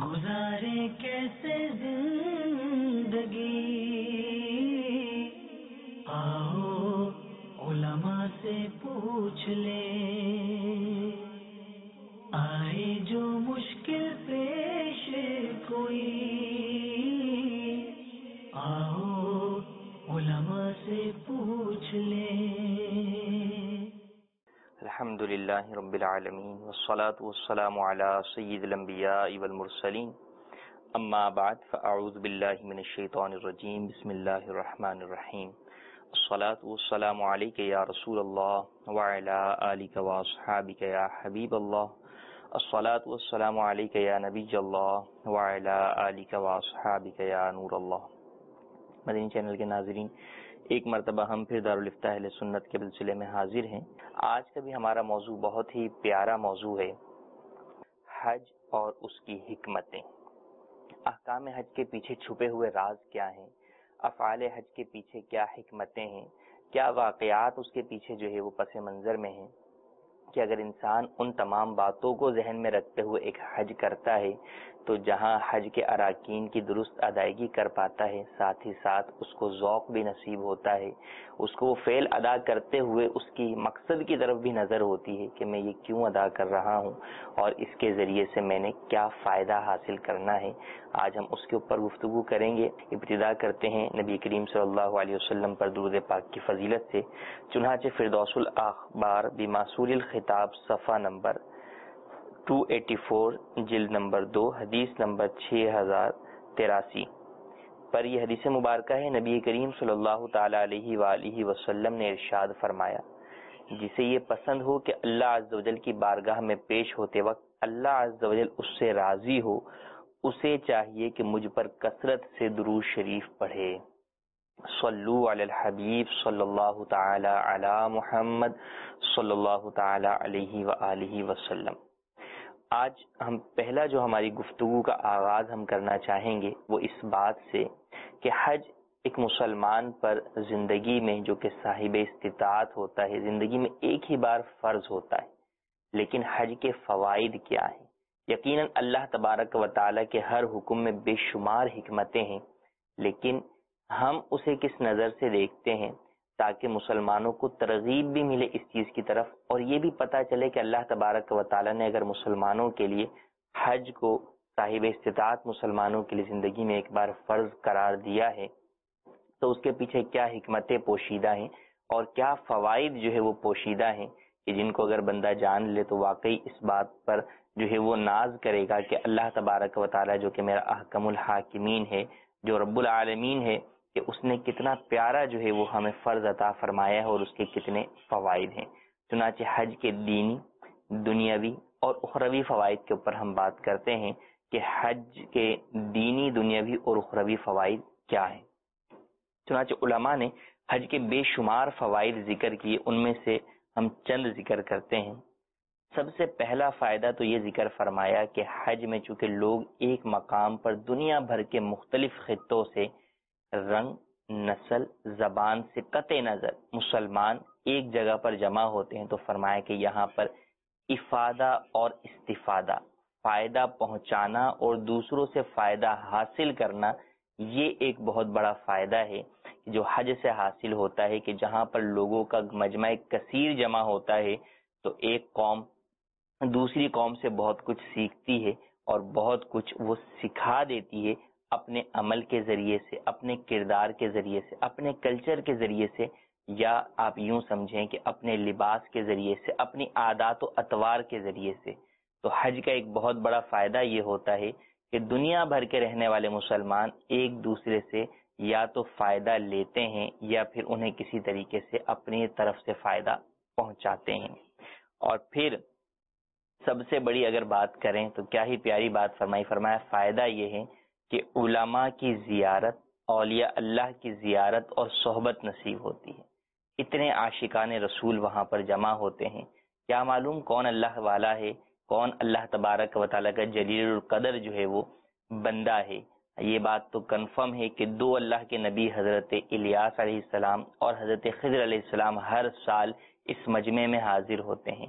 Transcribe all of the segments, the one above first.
گزارے کیسے زندگی، آؤ علماء سے پوچھ لیں، آئے جو مشکل پیش کوئی، آؤ علماء سے پوچھ لیں۔ الحمدللہ رب العالمین والصلاة والسلام علی سید الانبیاء والمرسلین، اما بعد فاعوذ باللہ من الشیطان الرجیم، بسم اللہ الرحمن الرحیم۔ الصلاة والسلام علیک یا رسول اللہ وعلی آلک واصحابک یا حبیب اللہ، الصلاة والسلام علیک یا نبی اللہ وعلی آلک واصحابک یا نور اللہ۔ مدنی چینل کے ناظرین، ایک مرتبہ ہم پھر دارالفتاح اہل سنت کے سلسلے میں حاضر ہیں۔ آج کا بھی ہمارا موضوع بہت ہی پیارا موضوع ہے، حج اور اس کی حکمتیں۔ احکام حج کے پیچھے چھپے ہوئے راز کیا ہیں، افعال حج کے پیچھے کیا حکمتیں ہیں، کیا واقعات اس کے پیچھے جو ہے وہ پس منظر میں ہیں، کہ اگر انسان ان تمام باتوں کو ذہن میں رکھتے ہوئے ایک حج کرتا ہے تو جہاں حج کے اراکین کی درست ادائیگی کر پاتا ہے، ساتھ ہی ساتھ اس کو ذوق بھی نصیب ہوتا ہے، اس کو وہ فعل ادا کرتے ہوئے اس کی مقصد کی طرف بھی نظر ہوتی ہے کہ میں یہ کیوں ادا کر رہا ہوں اور اس کے ذریعے سے میں نے کیا فائدہ حاصل کرنا ہے۔ آج ہم اس کے اوپر گفتگو کریں گے۔ ابتدا کرتے ہیں نبی کریم صلی اللہ علیہ وسلم پر درود پاک کی فضیلت سے۔ چنانچہ فردوس الاخبار بماسول الخطاب صفحہ نمبر 284 جلد نمبر 2 حدیث نمبر 6083 پر یہ حدیث مبارکہ ہے۔ نبی کریم صلی اللہ تعالی علیہ وآلہ وسلم نے ارشاد فرمایا، جسے یہ پسند ہو کہ اللہ عز و جل کی بارگاہ میں پیش ہوتے وقت اللہ عز و جل اس سے راضی ہو، اسے چاہیے کہ مجھ پر کثرت سے درود شریف پڑھے۔ صلو علی الحبیب صلی اللہ تعالی علی محمد صلی اللہ تعالی علیہ وآلہ وسلم۔ آج ہم پہلا جو ہماری گفتگو کا آغاز ہم کرنا چاہیں گے وہ اس بات سے کہ حج ایک مسلمان پر زندگی میں، جو کہ صاحب استطاعت ہوتا ہے، زندگی میں ایک ہی بار فرض ہوتا ہے، لیکن حج کے فوائد کیا ہیں؟ یقیناً اللہ تبارک و تعالیٰ کے ہر حکم میں بے شمار حکمتیں ہیں، لیکن ہم اسے کس نظر سے دیکھتے ہیں تاکہ مسلمانوں کو ترغیب بھی ملے اس چیز کی طرف، اور یہ بھی پتہ چلے کہ اللہ تبارک و تعالیٰ نے اگر مسلمانوں کے لیے حج کو صاحب استطاعت مسلمانوں کے لیے زندگی میں ایک بار فرض قرار دیا ہے تو اس کے پیچھے کیا حکمتیں پوشیدہ ہیں اور کیا فوائد جو ہے وہ پوشیدہ ہیں، کہ جن کو اگر بندہ جان لے تو واقعی اس بات پر جو ہے وہ ناز کرے گا کہ اللہ تبارک و تعالیٰ جو کہ میرا احکم الحاکمین ہے، جو رب العالمین ہے، کہ اس نے کتنا پیارا جو ہے وہ ہمیں فرض عطا فرمایا ہے اور اس کے کتنے فوائد ہیں۔ چنانچہ حج کے دینی، دنیاوی اور اخروی فوائد کے اوپر ہم بات کرتے ہیں کہ حج کے دینی، دنیاوی اور اخروی فوائد کیا ہیں۔ چنانچہ علماء نے حج کے بے شمار فوائد ذکر کیے، ان میں سے ہم چند ذکر کرتے ہیں۔ سب سے پہلا فائدہ تو یہ ذکر فرمایا کہ حج میں چونکہ لوگ ایک مقام پر دنیا بھر کے مختلف خطوں سے، رنگ، نسل، زبان سے قطع نظر مسلمان ایک جگہ پر جمع ہوتے ہیں، تو فرمایا کہ یہاں پر افادہ اور استفادہ، فائدہ پہنچانا اور دوسروں سے فائدہ حاصل کرنا، یہ ایک بہت بڑا فائدہ ہے جو حج سے حاصل ہوتا ہے، کہ جہاں پر لوگوں کا مجمع کثیر جمع ہوتا ہے تو ایک قوم دوسری قوم سے بہت کچھ سیکھتی ہے اور بہت کچھ وہ سکھا دیتی ہے، اپنے عمل کے ذریعے سے، اپنے کردار کے ذریعے سے، اپنے کلچر کے ذریعے سے، یا آپ یوں سمجھیں کہ اپنے لباس کے ذریعے سے، اپنی عادات و اطوار کے ذریعے سے۔ تو حج کا ایک بہت بڑا فائدہ یہ ہوتا ہے کہ دنیا بھر کے رہنے والے مسلمان ایک دوسرے سے یا تو فائدہ لیتے ہیں یا پھر انہیں کسی طریقے سے اپنی طرف سے فائدہ پہنچاتے ہیں۔ اور پھر سب سے بڑی اگر بات کریں تو کیا ہی پیاری بات فرمایا فائدہ یہ ہے کہ علماء کی زیارت، اولیاء اللہ کی زیارت اور صحبت نصیب ہوتی ہے۔ اتنے عاشقان رسول وہاں پر جمع ہوتے ہیں، کیا معلوم کون اللہ والا ہے، کون اللہ تبارک و تعالیٰ کا جلیل القدر جو ہے وہ بندہ ہے۔ یہ بات تو کنفرم ہے کہ دو اللہ کے نبی حضرت الیاس علیہ السلام اور حضرت خضر علیہ السلام ہر سال اس مجمع میں حاضر ہوتے ہیں۔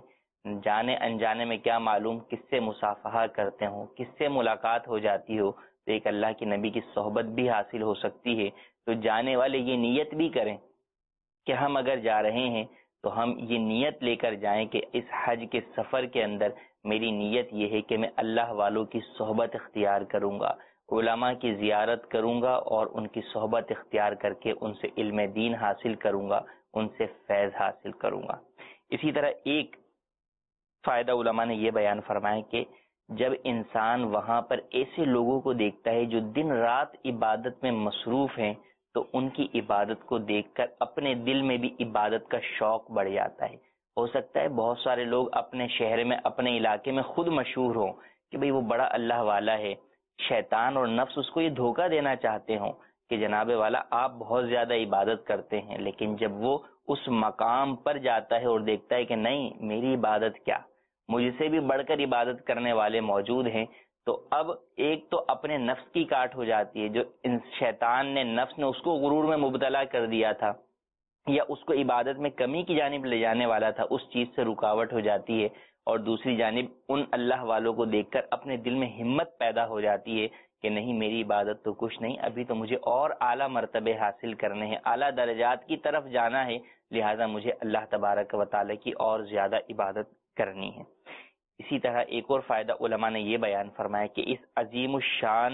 جانے انجانے میں کیا معلوم کس سے مصافحہ کرتے ہوں، کس سے ملاقات ہو جاتی ہو، تو ایک اللہ کے نبی کی صحبت بھی حاصل ہو سکتی ہے۔ تو جانے والے یہ نیت بھی کریں کہ ہم اگر جا رہے ہیں تو ہم یہ نیت لے کر جائیں کہ اس حج کے سفر کے اندر میری نیت یہ ہے کہ میں اللہ والوں کی صحبت اختیار کروں گا، علماء کی زیارت کروں گا اور ان کی صحبت اختیار کر کے ان سے علم دین حاصل کروں گا، ان سے فیض حاصل کروں گا۔ اسی طرح ایک فائدہ علماء نے یہ بیان فرمایا کہ جب انسان وہاں پر ایسے لوگوں کو دیکھتا ہے جو دن رات عبادت میں مصروف ہیں تو ان کی عبادت کو دیکھ کر اپنے دل میں بھی عبادت کا شوق بڑھ جاتا ہے۔ ہو سکتا ہے بہت سارے لوگ اپنے شہر میں اپنے علاقے میں خود مشہور ہوں کہ بھئی وہ بڑا اللہ والا ہے، شیطان اور نفس اس کو یہ دھوکہ دینا چاہتے ہوں کہ جناب والا آپ بہت زیادہ عبادت کرتے ہیں، لیکن جب وہ اس مقام پر جاتا ہے اور دیکھتا ہے کہ نہیں میری عبادت کیا، مجھ سے بھی بڑھ کر عبادت کرنے والے موجود ہیں، تو اب ایک تو اپنے نفس کی کاٹ ہو جاتی ہے، جو شیطان نے نفس نے اس کو غرور میں مبتلا کر دیا تھا یا اس کو عبادت میں کمی کی جانب لے جانے والا تھا، اس چیز سے رکاوٹ ہو جاتی ہے، اور دوسری جانب ان اللہ والوں کو دیکھ کر اپنے دل میں ہمت پیدا ہو جاتی ہے کہ نہیں میری عبادت تو کچھ نہیں، ابھی تو مجھے اور اعلیٰ مرتبے حاصل کرنے ہیں، اعلیٰ درجات کی طرف جانا ہے، لہذا مجھے اللہ تبارک و تعالیٰ کی اور زیادہ عبادت کرنی ہے۔ اسی طرح ایک اور فائدہ علماء نے یہ بیان فرمایا کہ اس عظیم الشان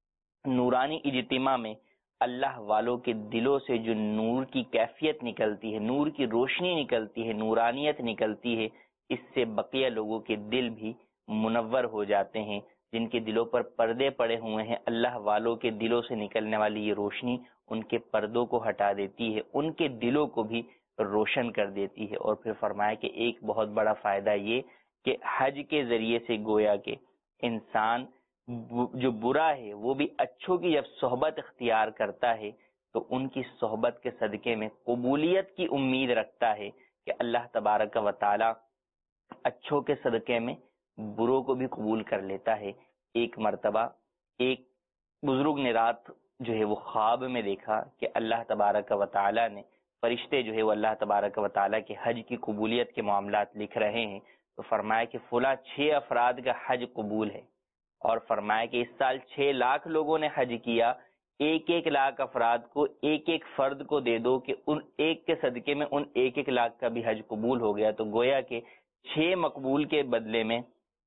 نورانی اجتماع میں اللہ والوں کے دلوں سے جو نور کی کیفیت نکلتی ہے، نور کی روشنی نکلتی ہے، نورانیت نکلتی ہے، اس سے بقیہ لوگوں کے دل بھی منور ہو جاتے ہیں۔ جن کے دلوں پر پردے پڑے ہوئے ہیں، اللہ والوں کے دلوں سے نکلنے والی یہ روشنی ان کے پردوں کو ہٹا دیتی ہے، ان کے دلوں کو بھی روشن کر دیتی ہے۔ اور پھر فرمایا کہ ایک بہت بڑا فائدہ یہ کہ حج کے ذریعے سے گویا کہ انسان جو برا ہے وہ بھی اچھوں کی جب صحبت اختیار کرتا ہے تو ان کی صحبت کے صدقے میں قبولیت کی امید رکھتا ہے کہ اللہ تبارک و تعالی اچھوں کے صدقے میں بروں کو بھی قبول کر لیتا ہے۔ ایک مرتبہ ایک بزرگ نے رات جو ہے وہ خواب میں دیکھا کہ اللہ تبارک و تعالی نے فرشتے جو ہے وہ اللہ تبارک و تعالی کے حج کی قبولیت کے معاملات لکھ رہے ہیں، تو فرمایا کہ فلاں 6 افراد کا حج قبول ہے، اور فرمایا کہ اس سال 6 لاکھ لوگوں نے حج کیا، 1 لاکھ افراد کو ایک فرد کو دے دو کہ ان ایک کے صدقے میں ان 1 لاکھ کا بھی حج قبول ہو گیا، تو گویا کہ 6 مقبول کے بدلے میں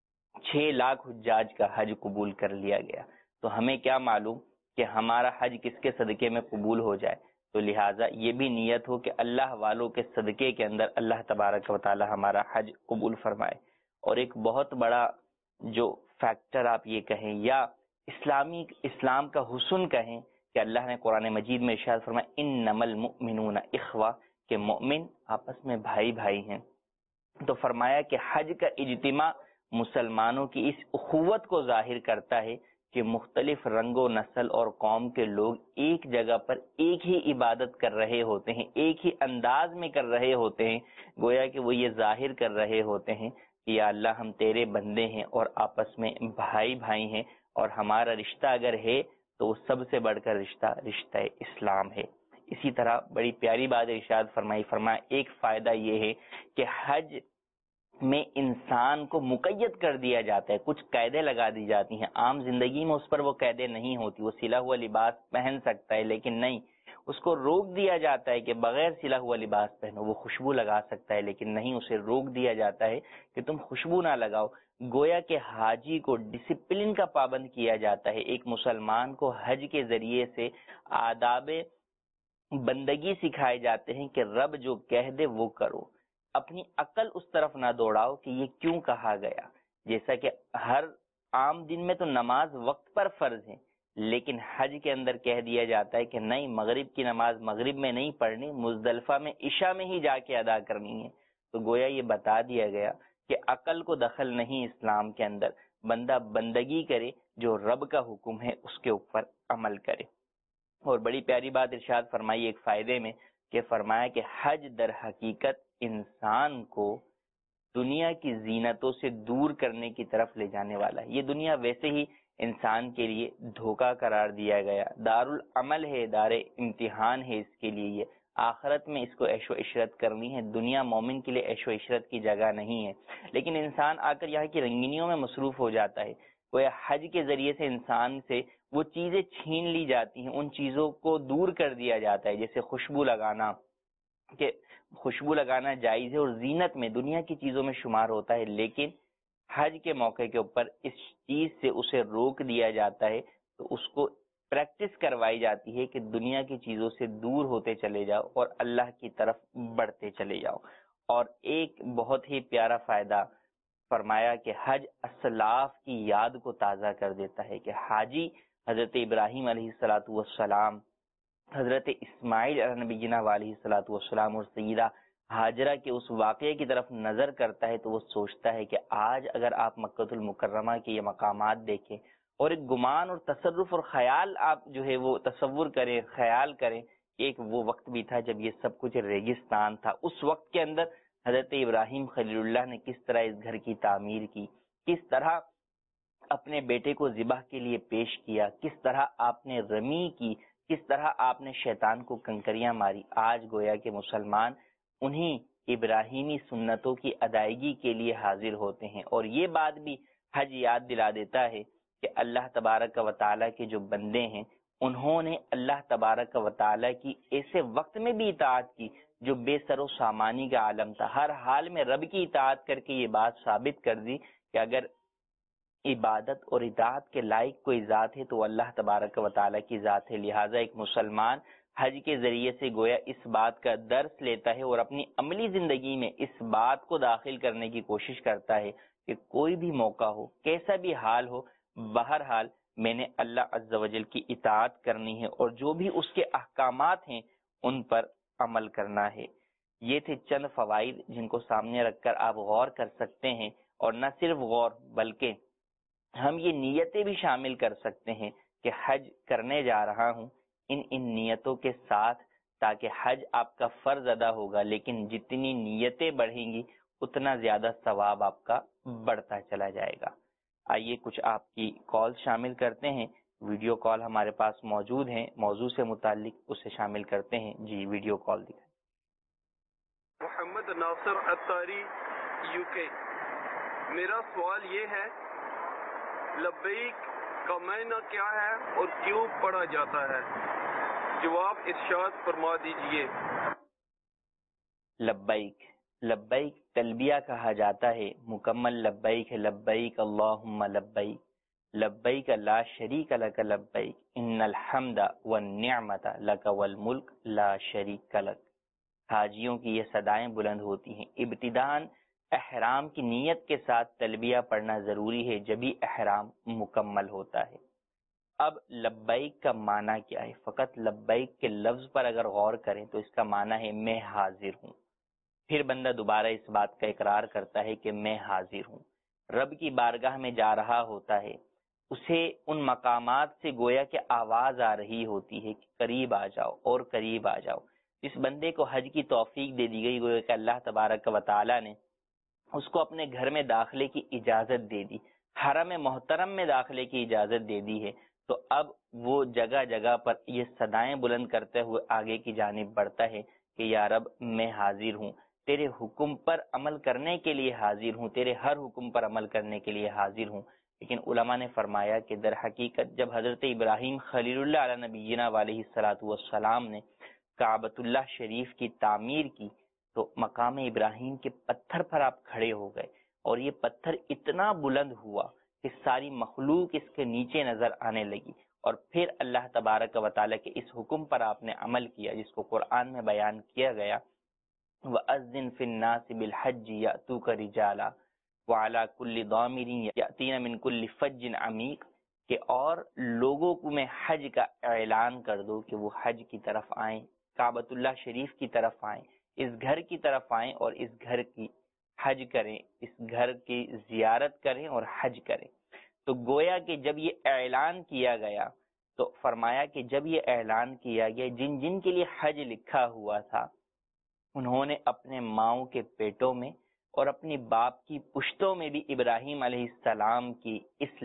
6 لاکھ حجاج کا حج قبول کر لیا گیا۔ تو ہمیں کیا معلوم کہ ہمارا حج کس کے صدقے میں قبول ہو جائے، تو لہٰذا یہ بھی نیت ہو کہ اللہ والوں کے صدقے کے اندر اللہ تبارک و تعالی ہمارا حج قبول فرمائے۔ اور ایک بہت بڑا جو فیکٹر آپ یہ کہیں یا اسلام کا حسن کہیں کہ اللہ نے قرآن مجید میں ارشاد فرمایا انما المؤمنون اخوہ، کہ مومن آپس میں بھائی بھائی ہیں۔ تو فرمایا کہ حج کا اجتماع مسلمانوں کی اس اخوت کو ظاہر کرتا ہے کہ مختلف رنگ و نسل اور قوم کے لوگ ایک جگہ پر ایک ہی عبادت کر رہے ہوتے ہیں، ایک ہی انداز میں کر رہے ہوتے ہیں، گویا کہ وہ یہ ظاہر کر رہے ہوتے ہیں کہ یا اللہ ہم تیرے بندے ہیں اور آپس میں بھائی بھائی ہیں، اور ہمارا رشتہ اگر ہے تو وہ سب سے بڑھ کر رشتہ اسلام ہے۔ اسی طرح بڑی پیاری بات ارشاد فرمایا ایک فائدہ یہ ہے کہ حج میں انسان کو مقید کر دیا جاتا ہے، کچھ قیدیں لگا دی جاتی ہیں، عام زندگی میں اس پر وہ قیدیں نہیں ہوتی، وہ سلا ہوا لباس پہن سکتا ہے، لیکن نہیں، اس کو روک دیا جاتا ہے کہ بغیر سلا ہوا لباس پہنو۔ وہ خوشبو لگا سکتا ہے لیکن نہیں، اسے روک دیا جاتا ہے کہ تم خوشبو نہ لگاؤ۔ گویا کہ حاجی کو ڈسپلن کا پابند کیا جاتا ہے۔ ایک مسلمان کو حج کے ذریعے سے آداب بندگی سکھائے جاتے ہیں کہ رب جو کہہ دے وہ کرو، اپنی عقل اس طرف نہ دوڑاؤ کہ یہ کیوں کہا گیا۔ جیسا کہ ہر عام دن میں تو نماز وقت پر فرض ہے، لیکن حج کے اندر کہہ دیا جاتا ہے کہ نہیں، مغرب کی نماز مغرب میں نہیں پڑھنی، مزدلفہ میں عشاء میں ہی جا کے ادا کرنی ہے۔ تو گویا یہ بتا دیا گیا کہ عقل کو دخل نہیں اسلام کے اندر، بندہ بندگی کرے، جو رب کا حکم ہے اس کے اوپر عمل کرے۔ اور بڑی پیاری بات ارشاد فرمائی ایک فائدے میں کہ فرمایا کہ حج در حقیقت انسان کو دنیا کی زینتوں سے دور کرنے کی طرف لے جانے والا ہے۔ یہ دنیا ویسے ہی انسان کے لیے دھوکہ قرار دیا گیا، دار العمل ہے، دار امتحان ہے اس کے لیے یہ، آخرت میں اس کو عیش و عشرت کرنی ہے. دنیا مومن کے لیے عیش و عشرت کی جگہ نہیں ہے. لیکن انسان آ کر یہاں کی رنگینیوں میں مصروف ہو جاتا ہے. وہ حج کے ذریعے سے انسان سے وہ چیزیں چھین لی جاتی ہیں, ان چیزوں کو دور کر دیا جاتا ہے, جیسے خوشبو لگانا, کہ خوشبو لگانا جائز ہے اور زینت میں دنیا کی چیزوں میں شمار ہوتا ہے, لیکن حج کے موقع کے اوپر اس چیز سے اسے روک دیا جاتا ہے. تو اس کو پریکٹس کروائی جاتی ہے کہ دنیا کی چیزوں سے دور ہوتے چلے جاؤ اور اللہ کی طرف بڑھتے چلے جاؤ. اور ایک بہت ہی پیارا فائدہ فرمایا کہ حج اسلاف کی یاد کو تازہ کر دیتا ہے, کہ حاجی حضرت ابراہیم علیہ الصلاۃ والسلام, حضرت اسماعیل علیہ نبینا علیہ الصلاۃ والسلام اور سیدہ ہاجرہ کے اس واقعے کی طرف نظر کرتا ہے تو وہ سوچتا ہے کہ آج اگر آپ مکۃ المکرمہ کے یہ مقامات دیکھیں اور ایک گمان اور تصرف اور خیال آپ جو ہے وہ تصور کریں, خیال کریں, ایک وہ وقت بھی تھا جب یہ سب کچھ ریگستان تھا. اس وقت کے اندر حضرت ابراہیم خلیل اللہ نے کس طرح اس گھر کی تعمیر کی, کس طرح اپنے بیٹے کو ذبح کے لیے پیش کیا, کس طرح آپ نے رمی کی, کس طرح آپ نے شیطان کو کنکریاں ماری. آج گویا کہ مسلمان انہی ابراہیمی سنتوں کی ادائیگی کے لیے حاضر ہوتے ہیں. اور یہ بات بھی حج یاد دلا دیتا ہے کہ اللہ تبارک و تعالیٰ کے جو بندے ہیں انہوں نے اللہ تبارک و تعالیٰ کی ایسے وقت میں بھی اطاعت کی جو بے سر و سامانی کا عالم تھا. ہر حال میں رب کی اطاعت کر کے یہ بات ثابت کر دی کہ اگر عبادت اور اطاعت کے لائق کوئی ذات ہے تو اللہ تبارک و تعالیٰ کی ذات ہے. لہٰذا ایک مسلمان حج کے ذریعے سے گویا اس بات کا درس لیتا ہے اور اپنی عملی زندگی میں اس بات کو داخل کرنے کی کوشش کرتا ہے کہ کوئی بھی موقع ہو, کیسا بھی حال ہو, بہرحال میں نے اللہ عز و جل کی اطاعت کرنی ہے اور جو بھی اس کے احکامات ہیں ان پر عمل کرنا ہے. یہ تھے چند فوائد جن کو سامنے رکھ کر آپ غور کر سکتے ہیں, اور نہ صرف غور بلکہ ہم یہ نیتیں بھی شامل کر سکتے ہیں کہ حج کرنے جا رہا ہوں ان نیتوں کے ساتھ, تاکہ حج آپ کا فرض ادا ہوگا, لیکن جتنی نیتیں بڑھیں گی اتنا زیادہ ثواب آپ کا بڑھتا چلا جائے گا. آئیے کچھ آپ کی کال شامل کرتے ہیں. ویڈیو کال ہمارے پاس موجود ہیں, موضوع سے متعلق اسے شامل کرتے ہیں. جی ویڈیو کال دکھائیں. محمد ناصر اتاری یو کے. میرا سوال یہ ہے, لبیک کا معنی کیا ہے اور کیوں پڑھا جاتا ہے؟ جواب ارشاد فرما دیجئے. لبیک, لبیک تلبیہ کہا جاتا ہے. مکمل لبیک ہے لبیک اللہم لبیک, لبیک لا شریک لک لبیک, ان الحمد والنعمت لک والملک لا شریک لک. حاجیوں کی یہ صدائیں بلند ہوتی ہیں. ابتداءً احرام کی نیت کے ساتھ تلبیہ پڑھنا ضروری ہے, جبھی احرام مکمل ہوتا ہے. اب لبیک کا معنی کیا ہے؟ فقط لبیک کے لفظ پر اگر غور کریں تو اس کا معنی ہے میں حاضر ہوں. پھر بندہ دوبارہ اس بات کا اقرار کرتا ہے کہ میں حاضر ہوں. رب کی بارگاہ میں جا رہا ہوتا ہے, اسے ان مقامات سے گویا کہ آواز آ رہی ہوتی ہے کہ قریب آ جاؤ اور قریب آ جاؤ. جس بندے کو حج کی توفیق دے دی گئی گویا کہ اللہ تبارک و تعالیٰ نے اس کو اپنے گھر میں داخلے کی اجازت دے دی, حرم محترم میں داخلے کی اجازت دے دی ہے, تو اب وہ جگہ جگہ پر یہ صدائیں بلند کرتے ہوئے آگے کی جانب بڑھتا ہے کہ یا رب میں حاضر ہوں, تیرے حکم پر عمل کرنے کے لیے حاضر ہوں, تیرے ہر حکم پر عمل کرنے کے لیے حاضر ہوں. لیکن علماء نے فرمایا کہ در حقیقت جب حضرت ابراہیم خلیل اللہ علیہ نبینا علیہ الصلاۃ والسلام نے کعبۃ اللہ شریف کی تعمیر کی تو مقام ابراہیم کے پتھر پر آپ کھڑے ہو گئے, اور یہ پتھر اتنا بلند ہوا کہ ساری مخلوق اس کے نیچے نظر آنے لگی. اور پھر اللہ تبارک و تعالیٰ کے اس حکم پر آپ نے عمل کیا جس کو قرآن میں بیان کیا گیا, وَأَذِّن فِي النَّاسِ بِالْحَجِّ يَأْتُوكَ رِجَالًا وَعَلَى كُلِّ ضَامِرٍ يَأْتِينَ مِنْ كُلِّ فَجٍّ عَمِيقٍ, کہ اور لوگوں کو میں حج کا اعلان کر دو کہ وہ حج کی طرف آئیں, کعبۃ اللہ شریف کی طرف آئیں, اس گھر کی طرف آئیں اور اس گھر کی حج کریں, اس گھر کی زیارت کریں اور حج کریں. تو گویا کہ جب یہ اعلان کیا گیا تو فرمایا کہ جب یہ اعلان کیا گیا جن جن کے لیے حج لکھا ہوا تھا انہوں نے اپنے ماؤں کے پیٹوں میں اور اپنی باپ کی پشتوں میں بھی ابراہیم علیہ السلام کی اس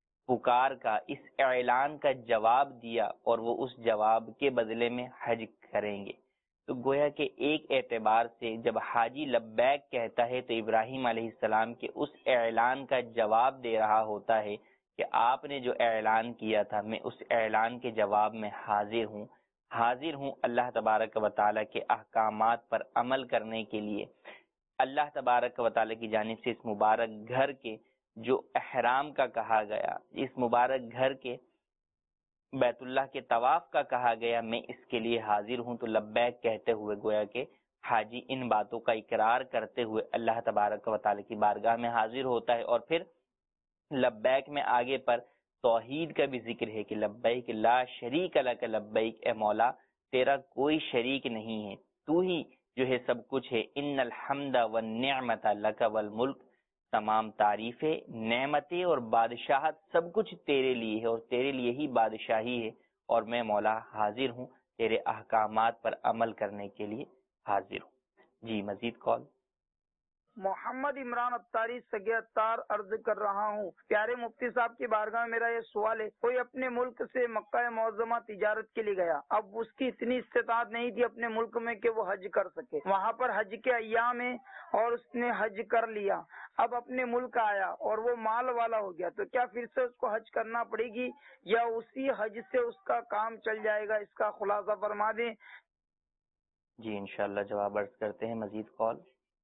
پکار کا, اس اعلان کا جواب دیا, اور وہ اس جواب کے بدلے میں حج کریں گے. تو گویا کہ ایک اعتبار سے جب حاجی لبیک کہتا ہے تو ابراہیم علیہ السلام کے اس اعلان کا جواب دے رہا ہوتا ہے کہ آپ نے جو اعلان کیا تھا میں اس اعلان کے جواب میں حاضر ہوں اللہ تبارک و تعالیٰ کے احکامات پر عمل کرنے کے لیے۔ اللہ تبارک و تعالیٰ کی جانب سے اس مبارک گھر کے جو احرام کا کہا گیا، اس مبارک گھر کے بیت اللہ کے طواف کا کہا گیا، میں اس کے لیے حاضر ہوں۔ تو لبیک کہتے ہوئے گویا کہ حاجی ان باتوں کا اقرار کرتے ہوئے اللہ تبارک و تعالیٰ کی بارگاہ میں حاضر ہوتا ہے۔ اور پھر لبیک میں آگے پر توحید کا بھی ذکر ہے کہ لبیک لا شریک لک لبیک، اے مولا تیرا کوئی شریک نہیں ہے، تو ہی جو ہے سب کچھ ہے۔ ان الحمد والنعمت لک والملک، تمام تعریفیں، نعمتیں اور بادشاہت سب کچھ تیرے لیے ہے اور تیرے لیے ہی بادشاہی ہے، اور میں مولا حاضر ہوں تیرے احکامات پر عمل کرنے کے لیے حاضر ہوں۔ جی مزید کال۔ محمد عمران اتاری سگے اتار عرض کر رہا ہوں، پیارے مفتی صاحب کی بارگاہ میں میرا یہ سوال ہے، کوئی اپنے ملک سے مکہ معظمہ تجارت کے لیے گیا، اب اس کی اتنی استطاعت نہیں تھی اپنے ملک میں کہ وہ حج کر سکے، وہاں پر حج کے ایام ہیں اور اس نے حج کر لیا، اب اپنے ملک آیا اور وہ مال والا ہو گیا، تو کیا پھر سے اس کو حج کرنا پڑے گی یا اسی حج سے اس کا کام چل جائے گا؟ اس کا خلاصہ فرما دیں۔ جی انشاءاللہ جواب عرض کرتے ہیں۔ مزید کال۔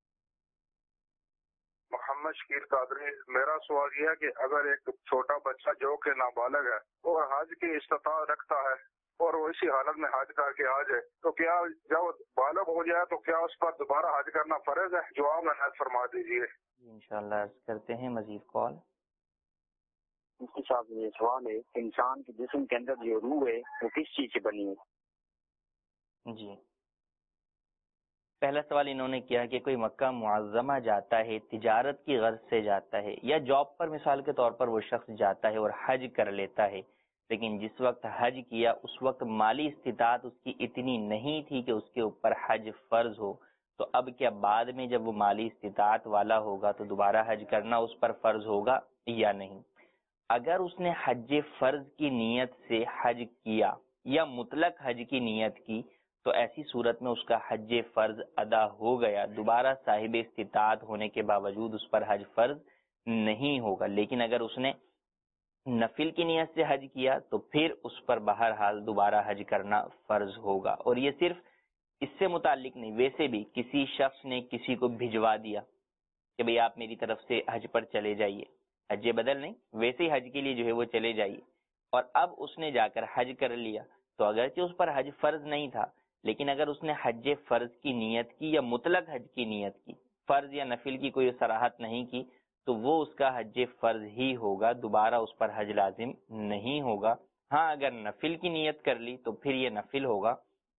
محمد شکیل قادری، میرا سوال یہ ہے کہ اگر ایک چھوٹا بچہ جو کہ نابالغ ہے اور حج کی استطاعت رکھتا ہے اور وہ اسی حالت میں حج کر کے آ جائے، تو کیا جب بالغ ہو جائے تو کیا اس پر دوبارہ حج کرنا فرض ہے؟ جواب عنایت فرما دیجیے۔ انشاءاللہ عرض کرتے ہیں۔ مزید کال۔ مفتی صاحب یہ سوال ہے، انسان کے جسم کے اندر جو روح ہے وہ کس چیز سے بنی ہے؟ جی پہلا سوال انہوں نے کیا کہ کوئی مکہ معظمہ جاتا ہے، تجارت کی غرض سے جاتا ہے، یا جاب پر مثال کے طور پر وہ شخص جاتا ہے اور حج کر لیتا ہے، لیکن جس وقت حج کیا اس وقت مالی استطاعت اس کی اتنی نہیں تھی کہ اس کے اوپر حج فرض ہو، تو اب کیا بعد میں جب وہ مالی استطاعت والا ہوگا تو دوبارہ حج کرنا اس پر فرض ہوگا یا نہیں؟ اگر اس نے حج فرض کی نیت سے حج کیا یا مطلق حج کی نیت کی تو ایسی صورت میں اس کا حج فرض ادا ہو گیا، دوبارہ صاحب استطاعت ہونے کے باوجود اس پر حج فرض نہیں ہوگا۔ لیکن اگر اس نے نفل کی نیت سے حج کیا تو پھر اس پر بہرحال دوبارہ حج کرنا فرض ہوگا۔ اور یہ صرف اس سے متعلق نہیں، ویسے بھی کسی شخص نے کسی کو بھجوا دیا کہ بھئی آپ میری طرف سے حج پر چلے جائیے، حج بدل نہیں، ویسے ہی حج کے لیے جو ہے وہ چلے جائیے، اور اب اس نے جا کر حج کر لیا تو اگرچہ اس پر حج فرض نہیں تھا، لیکن اگر اس نے حج فرض کی نیت کی یا مطلق حج کی نیت کی، فرض یا نفل کی کوئی صراحت نہیں کی، تو وہ اس کا حج فرض ہی ہوگا، دوبارہ اس پر حج لازم نہیں ہوگا۔ ہاں اگر نفل کی نیت کر لی تو پھر یہ نفل ہوگا،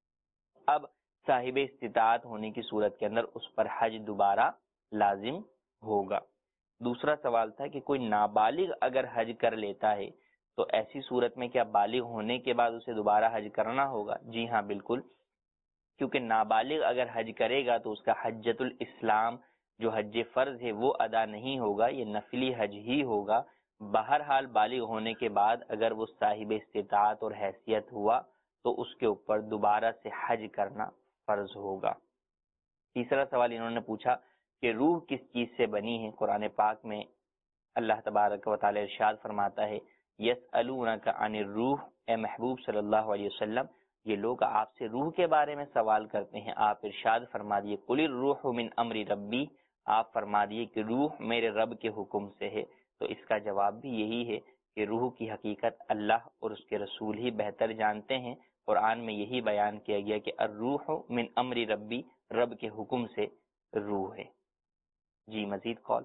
اب صاحب استطاعت ہونے کی صورت کے اندر اس پر حج دوبارہ لازم ہوگا۔ دوسرا سوال تھا کہ کوئی نابالغ اگر حج کر لیتا ہے تو ایسی صورت میں کیا بالغ ہونے کے بعد اسے دوبارہ حج کرنا ہوگا؟ جی ہاں بالکل، کیونکہ نابالغ اگر حج کرے گا تو اس کا حجۃ الاسلام جو حج فرض ہے وہ ادا نہیں ہوگا، یہ نفلی حج ہی ہوگا۔ بہرحال بالغ ہونے کے بعد اگر وہ صاحب استطاعت اور حیثیت ہوا تو اس کے اوپر دوبارہ سے حج کرنا فرض ہوگا۔ تیسرا سوال انہوں نے پوچھا کہ روح کس چیز سے بنی ہے؟ قرآن پاک میں اللہ تبارک و تعالی ارشاد فرماتا ہے یسألونک عن الروح، اے محبوب صلی اللہ علیہ وسلم یہ لوگ آپ سے روح کے بارے میں سوال کرتے ہیں، آپ ارشاد فرما دیے قل الروح من امر ربی، آپ فرما دیے کہ روح میرے رب کے حکم سے ہے۔ تو اس کا جواب بھی یہی ہے کہ روح کی حقیقت اللہ اور اس کے رسول ہی بہتر جانتے ہیں۔ قرآن میں یہی بیان کیا گیا کہ الروح من امر ربی، رب کے حکم سے روح ہے۔ جی مزید کال۔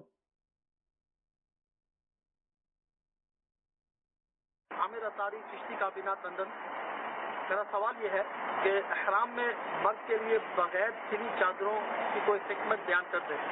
عامر اتاری چشتی کابینہ لندن، میرا سوال یہ ہے کہ احرام میں مرد کے لیے بغیر سلی چادروں کی کوئی حکمت بیان کر دیں۔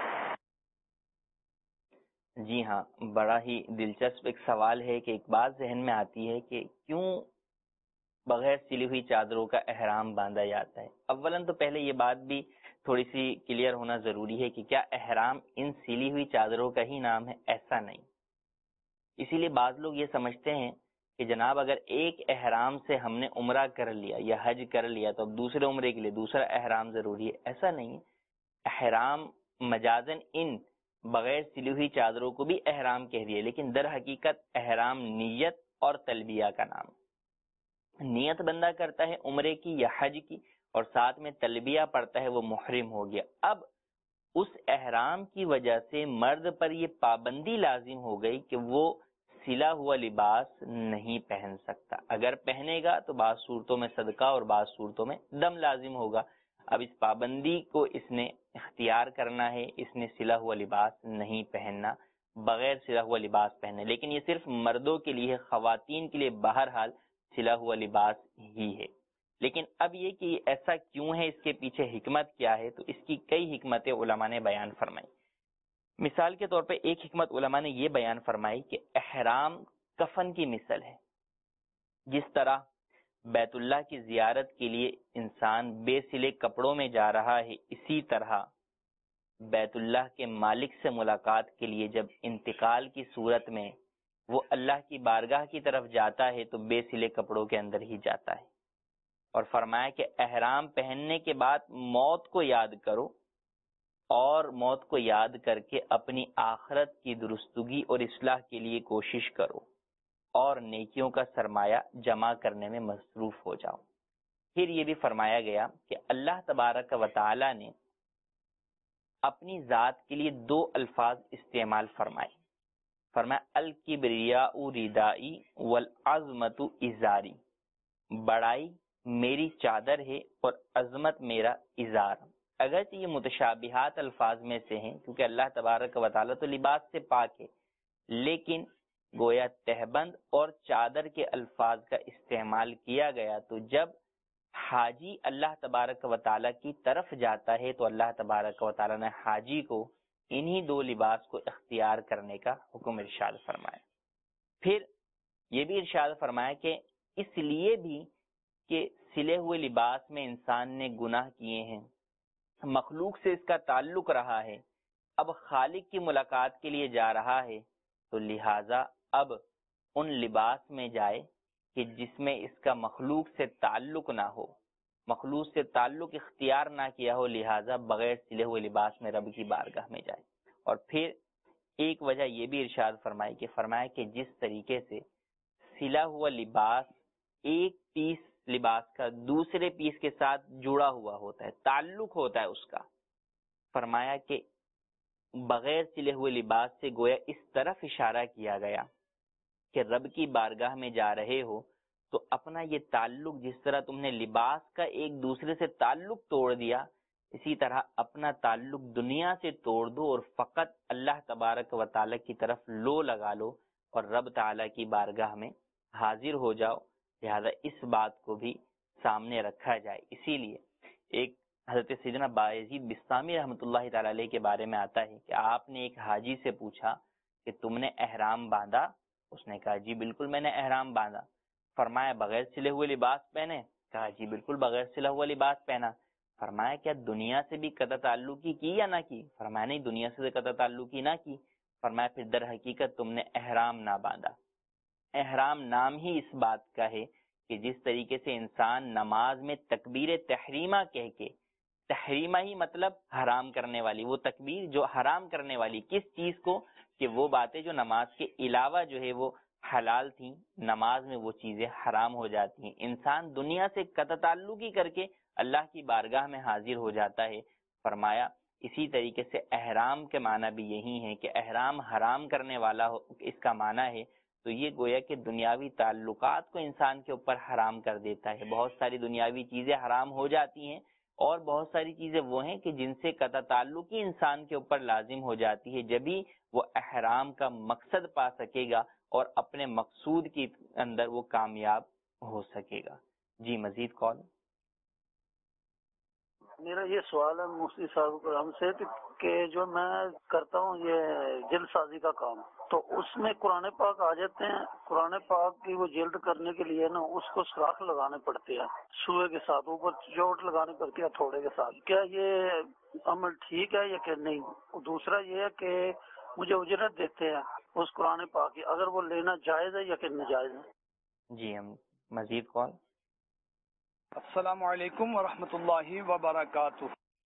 جی ہاں، بڑا ہی دلچسپ ایک سوال ہے کہ ایک بات ذہن میں آتی ہے کہ کیوں بغیر سلی ہوئی چادروں کا احرام باندھا جاتا ہے۔ اولاً تو پہلے یہ بات بھی تھوڑی سی کلیئر ہونا ضروری ہے کہ کیا احرام ان سلی ہوئی چادروں کا ہی نام ہے؟ ایسا نہیں۔ اسی لیے بعض لوگ یہ سمجھتے ہیں کہ جناب اگر ایک احرام سے ہم نے عمرہ کر لیا یا حج کر لیا تو اب دوسرے عمرے کے لیے دوسرا احرام ضروری ہے، ایسا نہیں ہے۔ احرام مجازن ان بغیر سلی ہوئی چادروں کو بھی احرام کہہ دیا، لیکن در حقیقت احرام نیت اور تلبیہ کا نام۔ نیت بندہ کرتا ہے عمرے کی یا حج کی اور ساتھ میں تلبیہ پڑھتا ہے، وہ محرم ہو گیا۔ اب اس احرام کی وجہ سے مرد پر یہ پابندی لازم ہو گئی کہ وہ سلا ہوا لباس نہیں پہن سکتا، اگر پہنے گا تو بعض صورتوں میں صدقہ اور بعض صورتوں میں دم لازم ہوگا۔ اب اس پابندی کو اس نے اختیار کرنا ہے، اس نے سلا ہوا لباس نہیں پہننا، بغیر سلا ہوا لباس پہننا، لیکن یہ صرف مردوں کے لیے، خواتین کے لیے بہرحال سلا ہوا لباس ہی ہے۔ لیکن اب یہ کہ ایسا کیوں ہے، اس کے پیچھے حکمت کیا ہے، تو اس کی کئی حکمتیں علماء نے بیان فرمائی۔ مثال کے طور پہ ایک حکمت علماء نے یہ بیان فرمائی کہ احرام کفن کی مثل ہے۔ جس طرح بیت اللہ کی زیارت کے لیے انسان بے سلے کپڑوں میں جا رہا ہے، اسی طرح بیت اللہ کے مالک سے ملاقات کے لیے جب انتقال کی صورت میں وہ اللہ کی بارگاہ کی طرف جاتا ہے تو بے سلے کپڑوں کے اندر ہی جاتا ہے۔ اور فرمایا کہ احرام پہننے کے بعد موت کو یاد کرو اور موت کو یاد کر کے اپنی آخرت کی درستگی اور اصلاح کے لیے کوشش کرو اور نیکیوں کا سرمایہ جمع کرنے میں مصروف ہو جاؤ۔ پھر یہ بھی فرمایا گیا کہ اللہ تبارک و تعالی نے اپنی ذات کے لیے دو الفاظ استعمال فرمائے۔ فرمایا الکبریاء ردائی والعظمت ازاری، بڑائی میری چادر ہے اور عظمت میرا ازار۔ اگرچہ یہ متشابہات الفاظ میں سے ہیں کیونکہ اللہ تبارک و تعالیٰ تو لباس سے پاک ہے، لیکن گویا تہبند اور چادر کے الفاظ کا استعمال کیا گیا تو جب حاجی اللہ تبارک و تعالیٰ کی طرف جاتا ہے تو اللہ تبارک و تعالیٰ نے حاجی کو انہی دو لباس کو اختیار کرنے کا حکم ارشاد فرمایا۔ پھر یہ بھی ارشاد فرمایا کہ اس لیے بھی کہ سلے ہوئے لباس میں انسان نے گناہ کیے ہیں، مخلوق سے اس کا تعلق رہا ہے، اب خالق کی ملاقات کے لیے جا رہا ہے تو لہٰذا اب ان لباس میں جائے کہ جس میں اس کا مخلوق سے تعلق نہ ہو، مخلوق سے تعلق اختیار نہ کیا ہو، لہٰذا بغیر سلے ہوئے لباس میں رب کی بارگاہ میں جائے۔ اور پھر ایک وجہ یہ بھی ارشاد فرمائی کہ فرمایا کہ جس طریقے سے سلا ہوا لباس ایک پیس لباس کا دوسرے پیس کے ساتھ جڑا ہوا ہوتا ہے، تعلق ہوتا ہے اس کا، فرمایا کہ بغیر سلے ہوئے لباس سے گویا اس طرف اشارہ کیا گیا کہ رب کی بارگاہ میں جا رہے ہو تو اپنا یہ تعلق، جس طرح تم نے لباس کا ایک دوسرے سے تعلق توڑ دیا، اسی طرح اپنا تعلق دنیا سے توڑ دو اور فقط اللہ تبارک و تعالیٰ کی طرف لو لگا لو اور رب تعالیٰ کی بارگاہ میں حاضر ہو جاؤ۔ لہذا اس بات کو بھی سامنے رکھا جائے۔ اسی لیے ایک حضرت سیدنا بایزید بسطامی رحمۃ اللہ تعالی علیہ کے بارے میں آتا ہے کہ آپ نے ایک حاجی سے پوچھا کہ تم نے احرام باندھا؟ اس نے کہا جی بالکل میں نے احرام باندھا۔ فرمایا بغیر سلے ہوئے لباس پہنے؟ کہا جی بالکل بغیر سلا ہوا لباس پہنا۔ فرمایا کیا دنیا سے بھی قطع تعلقی کی یا نہ کی؟ فرمایا نہیں، دنیا سے قطع تعلقی نہ کی۔ فرمایا پھر در حقیقت تم نے احرام نہ باندھا۔ احرام نام ہی اس بات کا ہے کہ جس طریقے سے انسان نماز میں تکبیر تحریمہ کہہ کے، تحریمہ ہی مطلب حرام کرنے والی، وہ تکبیر جو حرام کرنے والی، کس چیز کو؟ کہ وہ باتیں جو نماز کے علاوہ جو ہے وہ حلال تھیں، نماز میں وہ چیزیں حرام ہو جاتی ہیں۔ انسان دنیا سے قطع تعلقی کر کے اللہ کی بارگاہ میں حاضر ہو جاتا ہے۔ فرمایا اسی طریقے سے احرام کے معنی بھی یہی ہے کہ احرام حرام کرنے والا ہو، اس کا معنی ہے تو یہ گویا کہ دنیاوی تعلقات کو انسان کے اوپر حرام کر دیتا ہے۔ بہت ساری دنیاوی چیزیں حرام ہو جاتی ہیں اور بہت ساری چیزیں وہ ہیں کہ جن سے قطع تعلقی انسان کے اوپر لازم ہو جاتی ہے، جبھی وہ احرام کا مقصد پا سکے گا اور اپنے مقصود کے اندر وہ کامیاب ہو سکے گا۔ جی مزید کال۔ میرا یہ سوال ہے مفتی صاحب ہم سے کہ جو میں کرتا ہوں یہ جلد سازی کا کام، تو اس میں قرآن پاک آ جاتے ہیں، قرآن پاک کی وہ جلد کرنے کے لیے نا اس کو سوراخ لگانے پڑتے ہیں سوئے کے ساتھ، اوپر چوٹ لگانی پڑتی ہے تھوڑے کے ساتھ، کیا یہ عمل ٹھیک ہے یا کہ نہیں؟ دوسرا یہ ہے کہ مجھے اجرت دیتے ہیں اس قرآن پاک کی، اگر وہ لینا جائز ہے یا کہ ناجائز ہے؟ جی ہم مزید کال. السلام علیکم ورحمۃ اللہ وبرکاتہ.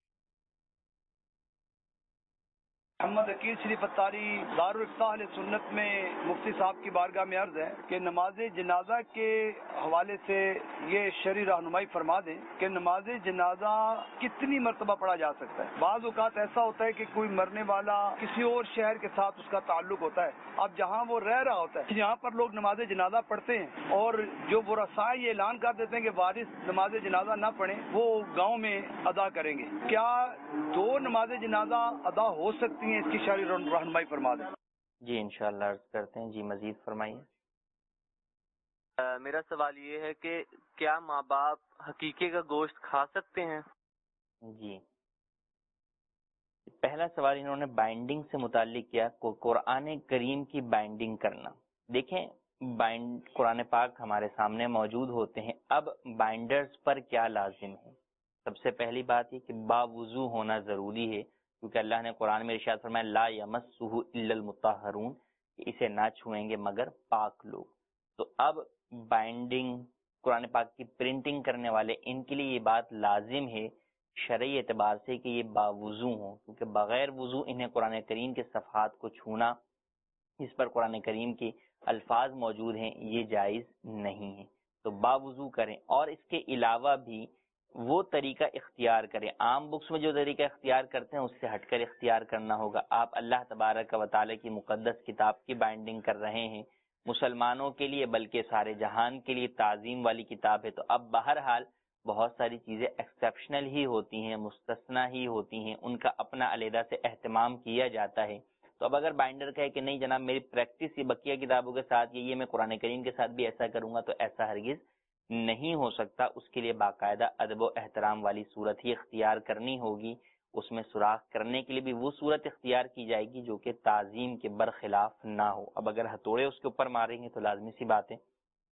محمد عقیل شریف اتاری دارالفتاح اہل سنت میں مفتی صاحب کی بارگاہ میں عرض ہے کہ نماز جنازہ کے حوالے سے یہ شرعی رہنمائی فرما دیں کہ نماز جنازہ کتنی مرتبہ پڑھا جا سکتا ہے. بعض اوقات ایسا ہوتا ہے کہ کوئی مرنے والا کسی اور شہر کے ساتھ اس کا تعلق ہوتا ہے. اب جہاں وہ رہ رہا ہوتا ہے یہاں پر لوگ نماز جنازہ پڑھتے ہیں اور جو وہ رسائے یہ اعلان کر دیتے ہیں کہ وارث نماز جنازہ نہ پڑھیں وہ گاؤں میں ادا کریں گے. کیا دو نماز جنازہ ادا ہو سکتی ہیں؟ اس کی شرعی رہنمائی فرما دیں. جی انشاءاللہ عرض کرتے ہیں. جی مزید فرمائیے. میرا سوال یہ ہے کہ کیا ماں باپ حقیقے کا گوشت کھا سکتے ہیں؟ جی پہلا سوال انہوں نے بائنڈنگ سے متعلق کیا. قرآن کریم کی بائنڈنگ کرنا. دیکھیں قرآن پاک ہمارے سامنے موجود ہوتے ہیں. اب بائنڈرز پر کیا لازم ہے؟ سب سے پہلی بات یہ کہ باوضو ہونا ضروری ہے، کیونکہ اللہ نے قرآن میں ارشاد فرمایا لا یمسہ الا المطہرون، اسے نہ چھوئیں گے مگر پاک لوگ. تو اب بائنڈنگ قرآن پاک کی پرنٹنگ کرنے والے ان کے لیے یہ بات لازم ہے شرعی اعتبار سے کہ یہ باوضو ہوں، کیونکہ بغیر وضو انہیں قرآن کریم کے صفحات کو چھونا جس پر قرآن کریم کے الفاظ موجود ہیں یہ جائز نہیں ہے. تو باوضو کریں، اور اس کے علاوہ بھی وہ طریقہ اختیار کریں. عام بکس میں جو طریقہ اختیار کرتے ہیں اس سے ہٹ کر اختیار کرنا ہوگا. آپ اللہ تبارک و تعالیٰ کی مقدس کتاب کی بائنڈنگ کر رہے ہیں، مسلمانوں کے لیے بلکہ سارے جہان کے لیے تعظیم والی کتاب ہے. تو اب بہرحال بہت ساری چیزیں ایکسیپشنل ہی ہوتی ہیں، مستثنا ہی ہوتی ہیں، ان کا اپنا علیحدہ سے اہتمام کیا جاتا ہے. تو اب اگر بائنڈر کہے کہ نہیں جناب میری پریکٹس یہ بقیہ کتابوں کے ساتھ یہ میں قرآن کریم کے ساتھ بھی ایسا کروں گا، تو ایسا ہرگز نہیں ہو سکتا. اس کے لیے باقاعدہ ادب و احترام والی صورت ہی اختیار کرنی ہوگی. اس میں سوراخ کرنے کے لیے بھی وہ صورت اختیار کی جائے گی جو کہ تعظیم کے برخلاف نہ ہو. اب اگر ہتھوڑے اس کے اوپر ماریں گے تو لازمی سی بات ہے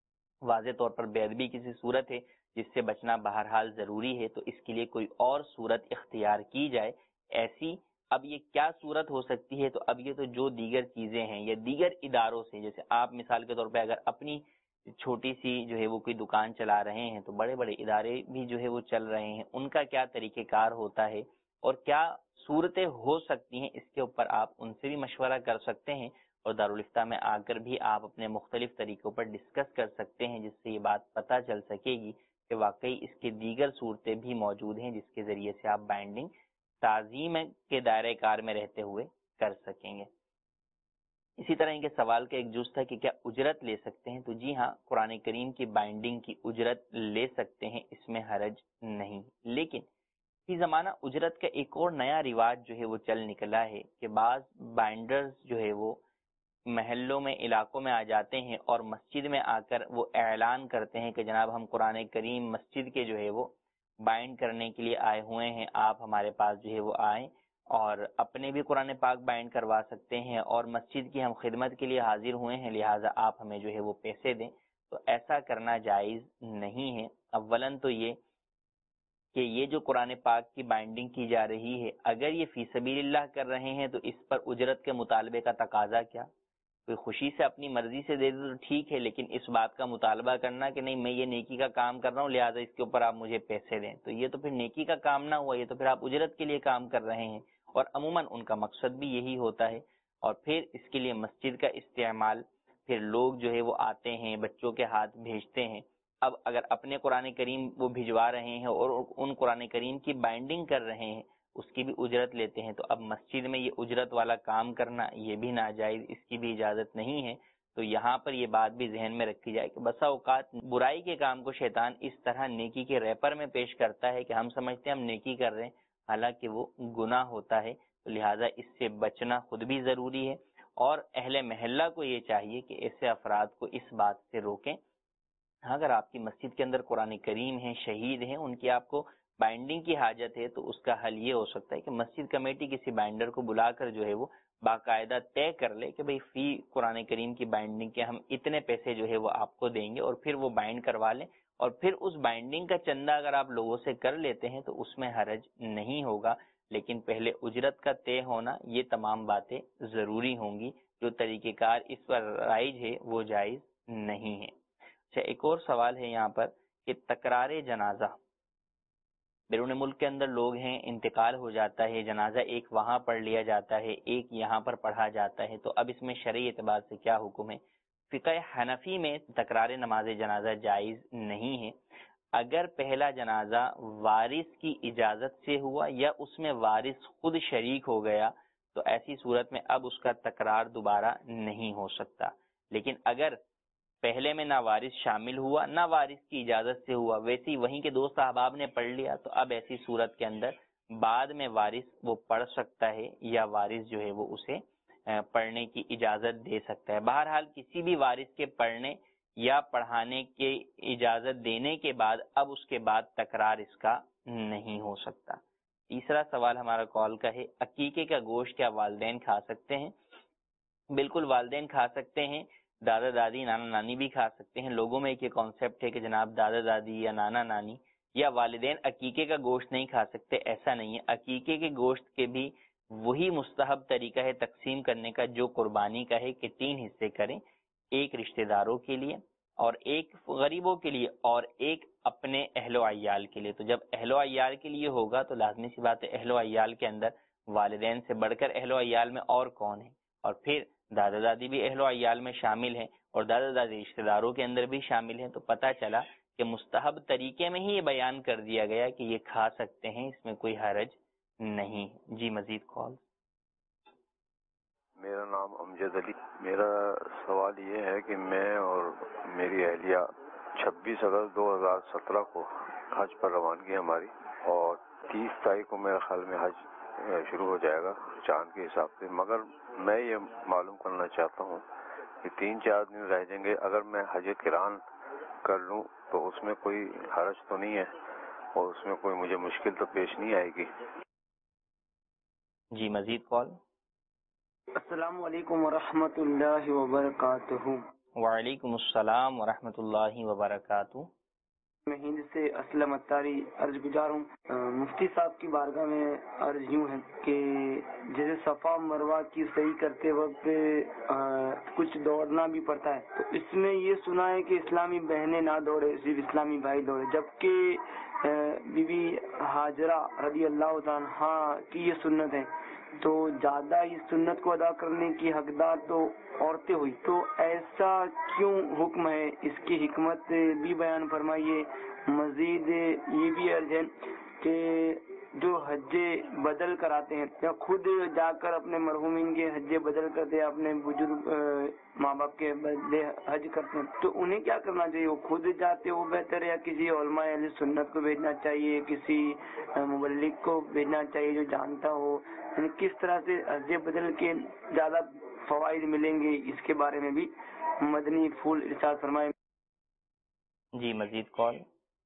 واضح طور پر بے ادبی کسی صورت ہے جس سے بچنا بہرحال ضروری ہے. تو اس کے لیے کوئی اور صورت اختیار کی جائے ایسی. اب یہ کیا صورت ہو سکتی ہے؟ تو اب یہ تو جو دیگر چیزیں ہیں یا دیگر اداروں سے، جیسے آپ مثال کے طور پہ اگر اپنی چھوٹی سی جو ہے وہ کوئی دکان چلا رہے ہیں تو بڑے بڑے ادارے بھی جو ہے وہ چل رہے ہیں، ان کا کیا طریقہ کار ہوتا ہے اور کیا صورتیں ہو سکتی ہیں، اس کے اوپر آپ ان سے بھی مشورہ کر سکتے ہیں اور دارالفتاح میں آ کر بھی آپ اپنے مختلف طریقوں پر ڈسکس کر سکتے ہیں، جس سے یہ بات پتہ چل سکے گی کہ واقعی اس کے دیگر صورتیں بھی موجود ہیں جس کے ذریعے سے آپ بائنڈنگ تعظیم کے دائرہ کار میں رہتے ہوئے کر سکیں گے. اسی طرح ان کے سوال کا ایک جز تھا کہ کیا اجرت لے سکتے ہیں؟ تو جی ہاں، قرآن کریم کی بائنڈنگ کی اجرت لے سکتے ہیں، اس میں حرج نہیں. لیکن فی زمانہ اجرت کا ایک اور نیا رواج جو ہے وہ چل نکلا ہے کہ بعض بائنڈرز جو ہے وہ محلوں میں علاقوں میں آ جاتے ہیں اور مسجد میں آ کر وہ اعلان کرتے ہیں کہ جناب ہم قرآن کریم مسجد کے جو ہے وہ بائنڈ کرنے کے لیے آئے ہوئے ہیں، آپ ہمارے پاس جو ہے وہ آئیں اور اپنے بھی قرآن پاک بائنڈ کروا سکتے ہیں اور مسجد کی ہم خدمت کے لیے حاضر ہوئے ہیں، لہٰذا آپ ہمیں جو ہے وہ پیسے دیں. تو ایسا کرنا جائز نہیں ہے. اولاً تو یہ کہ یہ جو قرآن پاک کی بائنڈنگ کی جا رہی ہے اگر یہ فی سبیل اللہ کر رہے ہیں تو اس پر اجرت کے مطالبے کا تقاضا کیا؟ کوئی خوشی سے اپنی مرضی سے دے دے تو ٹھیک ہے، لیکن اس بات کا مطالبہ کرنا کہ نہیں میں یہ نیکی کا کام کر رہا ہوں لہٰذا اس کے اوپر آپ مجھے پیسے دیں، تو یہ تو پھر نیکی کا کام نہ ہوا، یہ تو پھر آپ اجرت کے لیے کام کر رہے ہیں. اور عموماً ان کا مقصد بھی یہی ہوتا ہے. اور پھر اس کے لیے مسجد کا استعمال، پھر لوگ جو ہے وہ آتے ہیں بچوں کے ہاتھ بھیجتے ہیں. اب اگر اپنے قرآن کریم وہ بھجوا رہے ہیں اور ان قرآن کریم کی بائنڈنگ کر رہے ہیں اس کی بھی اجرت لیتے ہیں، تو اب مسجد میں یہ اجرت والا کام کرنا یہ بھی ناجائز، اس کی بھی اجازت نہیں ہے. تو یہاں پر یہ بات بھی ذہن میں رکھی جائے کہ بسا اوقات برائی کے کام کو شیطان اس طرح نیکی کے ریپر میں پیش کرتا ہے کہ ہم سمجھتے ہیں ہم نیکی کر رہے ہیں حالانکہ وہ گناہ ہوتا ہے. تو لہٰذا اس سے بچنا خود بھی ضروری ہے اور اہل محلہ کو یہ چاہیے کہ ایسے افراد کو اس بات سے روکیں. اگر آپ کی مسجد کے اندر قرآن کریم ہیں، شہید ہیں، ان کی آپ کو بائنڈنگ کی حاجت ہے تو اس کا حل یہ ہو سکتا ہے کہ مسجد کمیٹی کسی بائنڈر کو بلا کر جو ہے وہ باقاعدہ طے کر لے کہ بھئی فی قرآن کریم کی بائنڈنگ کے ہم اتنے پیسے جو ہے وہ آپ کو دیں گے اور پھر وہ بائنڈ کروا لیں. اور پھر اس بائنڈنگ کا چندہ اگر آپ لوگوں سے کر لیتے ہیں تو اس میں حرج نہیں ہوگا، لیکن پہلے اجرت کا طے ہونا یہ تمام باتیں ضروری ہوں گی. جو طریقہ کار اس پر رائج ہے وہ جائز نہیں ہے. اچھا، ایک اور سوال ہے یہاں پر کہ تکرار جنازہ، بیرون ملک کے اندر لوگ ہیں، انتقال ہو جاتا ہے، جنازہ ایک وہاں پڑھ لیا جاتا ہے، ایک یہاں پر پڑھا جاتا ہے، تو اب اس میں شرعی اعتبار سے کیا حکم ہے؟ فقہ حنفی میں تکرار نماز جنازہ جائز نہیں ہے اگر پہلا جنازہ وارث کی اجازت سے ہوا یا اس میں وارث خود شریک ہو گیا، تو ایسی صورت میں اب اس کا تکرار دوبارہ نہیں ہو سکتا. لیکن اگر پہلے میں نہ وارث شامل ہوا نہ وارث کی اجازت سے ہوا، ویسے ہی وہیں کے دوست احباب نے پڑھ لیا، تو اب ایسی صورت کے اندر بعد میں وارث وہ پڑھ سکتا ہے یا وارث جو ہے وہ اسے پڑھنے کی اجازت دے سکتا ہے. بہرحال کسی بھی وارث کے پڑھنے یا پڑھانے کی اجازت دینے کے بعد اب اس کے بعد تکرار اس کا نہیں ہو سکتا. تیسرا سوال ہمارا کال کا ہے، عقیقے کا گوشت کیا والدین کھا سکتے ہیں؟ بالکل والدین کھا سکتے ہیں، دادا دادی نانا نانی بھی کھا سکتے ہیں. لوگوں میں ایک یہ کانسیپٹ ہے کہ جناب دادا دادی یا نانا نانی یا والدین عقیقے کا گوشت نہیں کھا سکتے. ایسا نہیں ہے. عقیقے کے گوشت کے بھی وہی مستحب طریقہ ہے تقسیم کرنے کا جو قربانی کا ہے کہ 3 حصے کریں، ایک رشتہ داروں کے لیے اور ایک غریبوں کے لیے اور ایک اپنے اہل و عیال کے لیے. تو جب اہل و عیال کے لیے ہوگا تو لازمی سی بات ہے اہل و عیال کے اندر والدین سے بڑھ کر اہل و عیال میں اور کون ہے، اور پھر دادا دادی بھی اہل و عیال میں شامل ہیں اور دادا دادی رشتہ داروں کے اندر بھی شامل ہیں. تو پتہ چلا کہ مستحب طریقے میں ہی یہ بیان کر دیا گیا کہ یہ کھا سکتے ہیں، اس میں کوئی حرج نہیں. جی مزید کال. میرا نام امجد علی. میرا سوال یہ ہے کہ میں اور میری اہلیہ 26 اگست 2017 کو حج پر روانگی ہماری، اور 30 تاریخ کو میرے خیال میں حج شروع ہو جائے گا چاند کے حساب سے. مگر میں یہ معلوم کرنا چاہتا ہوں کہ 3-4 دن رہ جائیں گے، اگر میں حج قران کر لوں تو اس میں کوئی حرج تو نہیں ہے اور اس میں کوئی مجھے مشکل تو پیش نہیں آئے گی؟ جی مزید کال. السلام علیکم ورحمۃ اللہ وبرکاتہ. وعلیکم السلام ورحمۃ اللہ وبرکاتہ. میں ہند سے اسلم اتاری عرض گزار ہوں. مفتی صاحب کی بارگاہ میں عرض یوں ہے کہ جیسے صفا مروہ کی صحیح کرتے وقت کچھ دوڑنا بھی پڑتا ہے، تو اس میں یہ سنا ہے کہ اسلامی بہنیں نہ دوڑے، صرف اسلامی بھائی دوڑے، جبکہ بی بی ہاجرہ رضی اللہ تعالیٰ عنہا کی یہ سنت ہے، تو زیادہ اس سنت کو ادا کرنے کی حقدار تو عورتیں ہوئی. تو ایسا کیوں حکم ہے؟ اس کی حکمت بھی بیان فرمائیے. مزید یہ بھی عرض ہے کہ جو حج بدل کراتے ہیں یا خود جا کر اپنے مرحومین کے حج بدل کرتے ہیں، اپنے بزرگ ماں باپ کے بدلے حج کرتے ہیں، تو انہیں کیا کرنا چاہیے؟ وہ خود جاتے وہ بہتر ہے یا کسی علماء اہل سنت کو بھیجنا چاہیے، کسی مبلغ کو بھیجنا چاہیے جو جانتا ہو؟ یعنی کس طرح سے حج بدل کے زیادہ فوائد ملیں گے، اس کے بارے میں بھی مدنی پھول ارشاد فرمائیں. جی مزید کال.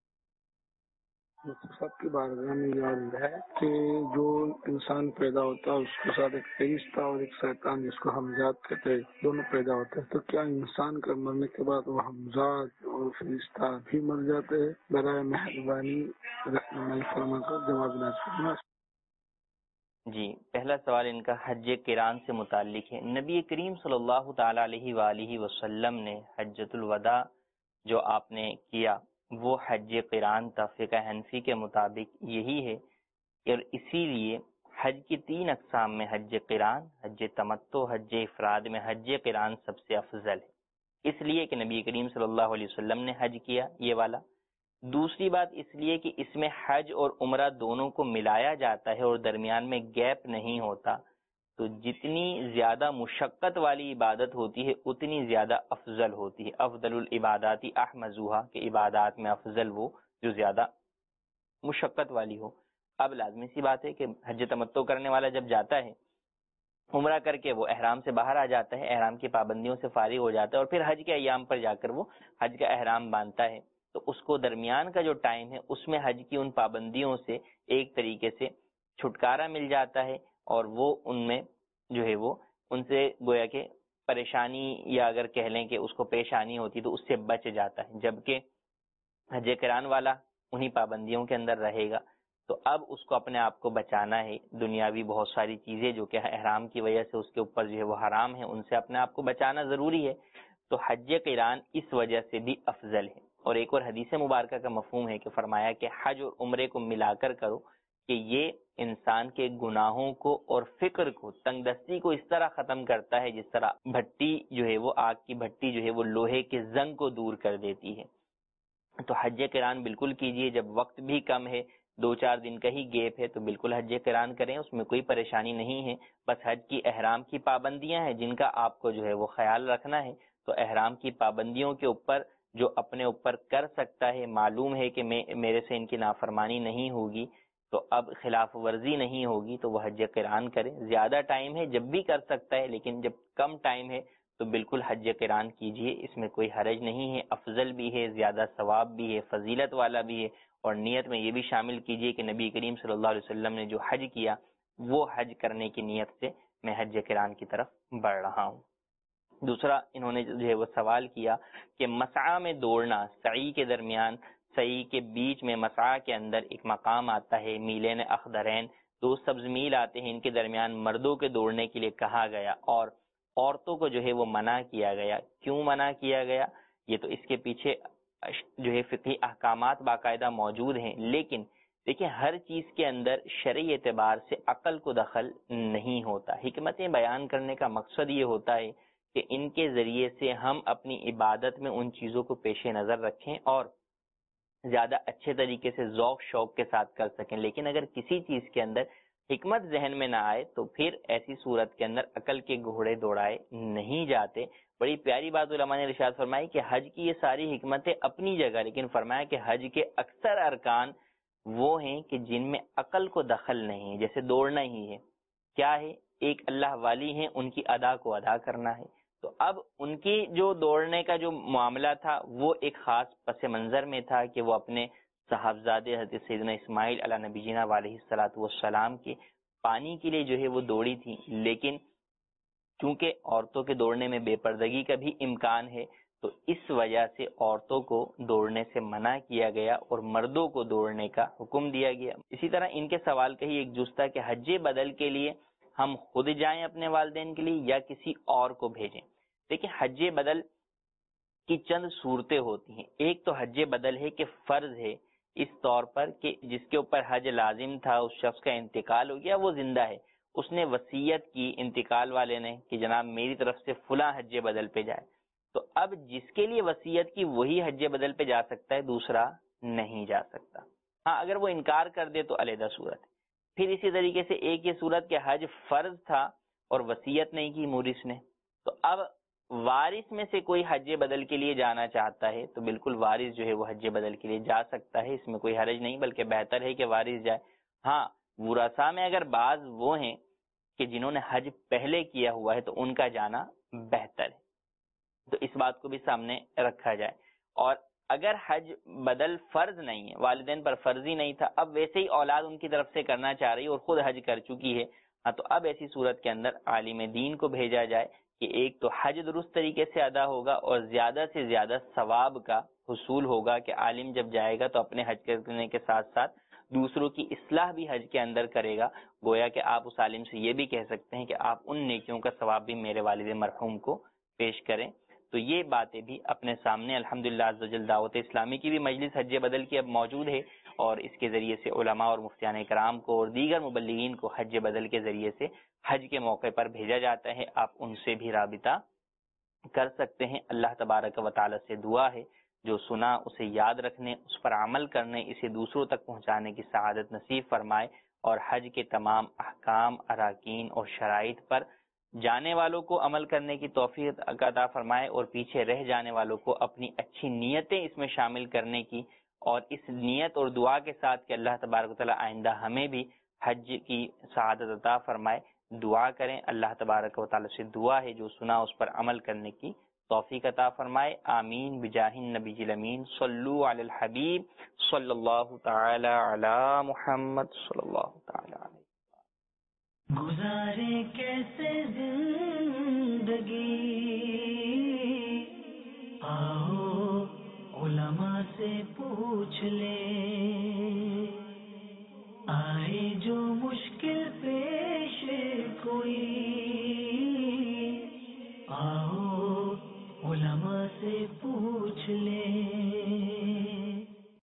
سب کی بارگاہ میں یاد ہے کہ جو انسان پیدا ہوتا ہے اس کے ساتھ ایک فرشتہ اور ایک شیطان جس کو حمزات کہتے ہیں دونوں پیدا ہوتے ہیں، تو کیا انسان کا مرنے کے بعد وہ حمزات اور فرشتہ بھی مر جاتے ہیں؟ برائے مہربانی رہنمائی فرما کر جواب نہ. جی پہلا سوال ان کا حج قران سے متعلق ہے. نبی کریم صلی اللہ تعالی علیہ وآلہ وسلم نے حجۃ الوداع جو آپ نے کیا وہ حج قران تھا. فقہ حنفی کے مطابق یہی ہے، اور اسی لیے حج کی 3 اقسام میں حج قران، حج تمتع، حج افراد میں حج قران سب سے افضل ہے، اس لیے کہ نبی کریم صلی اللہ علیہ وسلم نے حج کیا یہ والا. دوسری بات اس لیے کہ اس میں حج اور عمرہ دونوں کو ملایا جاتا ہے اور درمیان میں گیپ نہیں ہوتا، تو جتنی زیادہ مشقت والی عبادت ہوتی ہے اتنی زیادہ افضل ہوتی ہے. افضل العبادات احمزوها، کہ عبادات میں افضل وہ جو زیادہ مشقت والی ہو. اب لازمی سی بات ہے کہ حج تمتع کرنے والا جب جاتا ہے عمرہ کر کے وہ احرام سے باہر آ جاتا ہے، احرام کی پابندیوں سے فارغ ہو جاتا ہے، اور پھر حج کے ایام پر جا کر وہ حج کا احرام باندھتا ہے، تو اس کو درمیان کا جو ٹائم ہے اس میں حج کی ان پابندیوں سے ایک طریقے سے چھٹکارا مل جاتا ہے، اور وہ ان میں جو ہے وہ ان سے گویا کہ پریشانی یا اگر کہہ لیں کہ اس کو پیشانی ہوتی تو اس سے بچ جاتا ہے. جبکہ حج قران والا انہی پابندیوں کے اندر رہے گا، تو اب اس کو اپنے آپ کو بچانا ہے. دنیاوی بہت ساری چیزیں جو کہ احرام کی وجہ سے اس کے اوپر جو ہے وہ حرام ہے، ان سے اپنے آپ کو بچانا ضروری ہے. تو حج قران اس وجہ سے بھی افضل ہے۔ اور ایک اور حدیث مبارکہ کا مفہوم ہے کہ فرمایا کہ حج اور عمرے کو ملا کر کرو کہ یہ انسان کے گناہوں کو اور فکر کو، تنگ دستی کو اس طرح ختم کرتا ہے جس طرح بھٹی جو ہے وہ آگ کی بھٹی جو ہے وہ لوہے کے زنگ کو دور کر دیتی ہے۔ تو حج قران بالکل کیجئے، جب وقت بھی کم ہے، 2-4 دن کا ہی گیپ ہے تو بالکل حج قران کریں، اس میں کوئی پریشانی نہیں ہے۔ بس حج کی احرام کی پابندیاں ہیں جن کا آپ کو جو ہے وہ خیال رکھنا ہے۔ تو احرام کی پابندیوں کے اوپر جو اپنے اوپر کر سکتا ہے، معلوم ہے کہ میرے سے ان کی نافرمانی نہیں ہوگی، تو اب خلاف ورزی نہیں ہوگی، تو وہ حج قران کریں۔ زیادہ ٹائم ہے جب بھی کر سکتا ہے، لیکن جب کم ٹائم ہے تو بالکل حج قران کیجئے، اس میں کوئی حرج نہیں ہے، افضل بھی ہے، زیادہ ثواب بھی ہے، فضیلت والا بھی ہے۔ اور نیت میں یہ بھی شامل کیجئے کہ نبی کریم صلی اللہ علیہ وسلم نے جو حج کیا وہ حج کرنے کی نیت سے میں حج قران کی طرف بڑھ رہا ہوں۔ دوسرا انہوں نے جو ہے وہ سوال کیا کہ مسعی میں دوڑنا، سعی کے درمیان، سعی کے بیچ میں مسعی کے اندر ایک مقام آتا ہے، میلین اخضرین، 2 سبز میل آتے ہیں، ان کے درمیان مردوں کے دوڑنے کے لیے کہا گیا اور عورتوں کو جو ہے وہ منع کیا گیا۔ کیوں منع کیا گیا؟ یہ تو اس کے پیچھے جو ہے فقہی احکامات باقاعدہ موجود ہیں، لیکن دیکھیں ہر چیز کے اندر شرعی اعتبار سے عقل کو دخل نہیں ہوتا۔ حکمتیں بیان کرنے کا مقصد یہ ہوتا ہے کہ ان کے ذریعے سے ہم اپنی عبادت میں ان چیزوں کو پیش نظر رکھیں اور زیادہ اچھے طریقے سے ذوق شوق کے ساتھ کر سکیں۔ لیکن اگر کسی چیز کے اندر حکمت ذہن میں نہ آئے تو پھر ایسی صورت کے اندر عقل کے گھوڑے دوڑائے نہیں جاتے۔ بڑی پیاری بات علماء نے ارشاد فرمائی کہ حج کی یہ ساری حکمتیں اپنی جگہ، لیکن فرمایا کہ حج کے اکثر ارکان وہ ہیں کہ جن میں عقل کو دخل نہیں ہے، جیسے دوڑنا ہی ہے۔ کیا ہے؟ ایک اللہ والی ہیں، ان کی ادا کو ادا کرنا ہے۔ تو اب ان کی جو دوڑنے کا جو معاملہ تھا وہ ایک خاص پس منظر میں تھا کہ وہ اپنے صاحبزادے حضرت سیدنا اسماعیل علی نبی جینا علیہ الصلوۃ والسلام کے پانی کے لیے جو ہے وہ دوڑی تھی، لیکن چونکہ عورتوں کے دوڑنے میں بے پردگی کا بھی امکان ہے تو اس وجہ سے عورتوں کو دوڑنے سے منع کیا گیا اور مردوں کو دوڑنے کا حکم دیا گیا۔ اسی طرح ان کے سوال کا ہی ایک جز تھا کہ حج بدل کے لیے ہم خود جائیں اپنے والدین کے لیے یا کسی اور کو بھیجیں۔ دیکھیں حج بدل کی چند صورتیں ہوتی ہیں۔ ایک تو حج بدل ہے کہ فرض ہے اس طور پر کہ جس کے اوپر حج لازم تھا اس شخص کا انتقال ہو گیا، وہ زندہ ہے، اس نے وصیت کی انتقال والے نے کہ جناب میری طرف سے فلاں حج بدل پہ جائے، تو اب جس کے لیے وصیت کی وہی حج بدل پہ جا سکتا ہے، دوسرا نہیں جا سکتا۔ ہاں اگر وہ انکار کر دے تو علیحدہ صورت ہے۔ پھر اسی طریقے سے ایک یہ صورت کہ حج فرض تھا اور وصیت نہیں کی مورث نے، تو اب وارث میں سے کوئی حج بدل کے لیے جانا چاہتا ہے تو بالکل وارث جو ہے وہ حج بدل کے لیے جا سکتا ہے، اس میں کوئی حرج نہیں، بلکہ بہتر ہے کہ وارث جائے۔ ہاں ورثاء میں اگر بعض وہ ہیں کہ جنہوں نے حج پہلے کیا ہوا ہے تو ان کا جانا بہتر ہے، تو اس بات کو بھی سامنے رکھا جائے۔ اور اگر حج بدل فرض نہیں ہے، والدین پر فرض ہی نہیں تھا، اب ویسے ہی اولاد ان کی طرف سے کرنا چاہ رہی اور خود حج کر چکی ہے، ہاں تو اب ایسی صورت کے اندر عالم دین کو بھیجا جائے کہ ایک تو حج درست طریقے سے ادا ہوگا اور زیادہ سے زیادہ ثواب کا حصول ہوگا کہ عالم جب جائے گا تو اپنے حج کرنے کے ساتھ ساتھ دوسروں کی اصلاح بھی حج کے اندر کرے گا۔ گویا کہ آپ اس عالم سے یہ بھی کہہ سکتے ہیں کہ آپ ان نیکیوں کا ثواب بھی میرے والد مرحوم کو پیش کریں۔ تو یہ باتیں بھی اپنے سامنے الحمدللہ عزوجل دعوت اسلامی کی بھی مجلس حج بدل کی اب موجود ہے، اور اس کے ذریعے سے علماء اور مفتیان کرام کو اور دیگر مبلغین کو حج بدل کے ذریعے سے حج کے موقع پر بھیجا جاتا ہے۔ آپ ان سے بھی رابطہ کر سکتے ہیں۔ اللہ تبارک و تعالی سے دعا ہے جو سنا اسے یاد رکھنے، اس پر عمل کرنے، اسے دوسروں تک پہنچانے کی سعادت نصیب فرمائے، اور حج کے تمام احکام، اراکین اور شرائط پر جانے والوں کو عمل کرنے کی توفیق عطا فرمائے، اور پیچھے رہ جانے والوں کو اپنی اچھی نیتیں اس میں شامل کرنے کی، اور اس نیت اور دعا کے ساتھ کہ اللہ تبارک و تعالی آئندہ ہمیں بھی حج کی سعادت عطا فرمائے، دعا کریں۔ اللہ تبارک و تعالی سے دعا ہے جو سنا اس پر عمل کرنے کی توفیق عطا فرمائے۔ آمین بجاہ النبی الامین، صلو علی الحبیب صلی اللہ تعالی علی محمد صلی اللہ تعالی علیہ۔ گزارے کیسے زندگی، آؤ علماء سے پوچھ لیں، آئے جو مشکل پیش کوئی